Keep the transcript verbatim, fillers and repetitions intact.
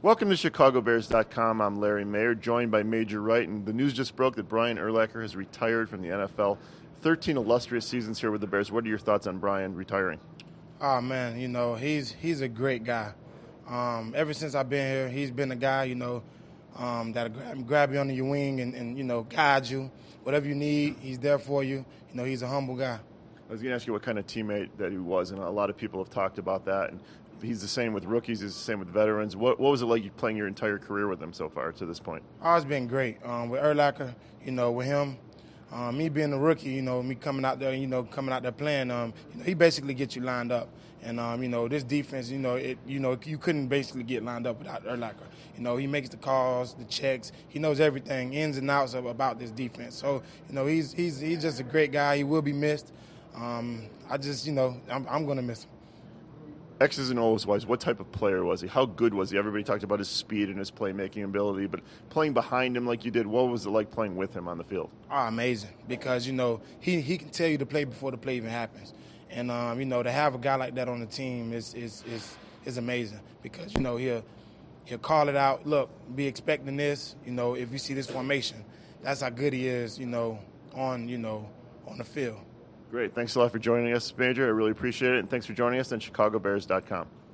Welcome to Chicago Bears dot com. I'm Larry Mayer, joined by Major Wright, and the news just broke that Brian Urlacher has retired from the N F L. thirteen illustrious seasons here with the Bears. What are your thoughts on Brian retiring? Oh, man, you know, he's he's a great guy. Um, ever since I've been here, he's been a guy, you know, um, that'll grab, grab you under your wing and, and, you know, guide you. Whatever you need, he's there for you. You know, he's a humble guy. I was going to ask you what kind of teammate that he was, and a lot of people have talked about that. And he's the same with rookies. He's the same with veterans. What, what was it like you playing your entire career with him so far to this point? Oh, it's been great. Um, with Urlacher, you know, with him, um, me being a rookie, you know, me coming out there, you know, coming out there playing, um, you know, he basically gets you lined up. And, um, you know, this defense, you know, it, you know, you couldn't basically get lined up without Urlacher. You know, he makes the calls, the checks. He knows everything, ins and outs of, about this defense. So, you know, he's he's he's just a great guy. He will be missed. Um, I just, you know, I'm, I'm going to miss him. X's and O's wise, what type of player was he? How good was he? Everybody talked about his speed and his playmaking ability, but playing behind him like you did, what was it like playing with him on the field? Oh, amazing, because, you know, he, he can tell you the play before the play even happens. And, um, you know, to have a guy like that on the team is is is, is amazing because, you know, he'll, he'll call it out. Look, be expecting this, you know, if you see this formation. That's how good he is, you know, on, you know, on the field. Great. Thanks a lot for joining us, Major. I really appreciate it. And thanks for joining us on Chicago Bears dot com.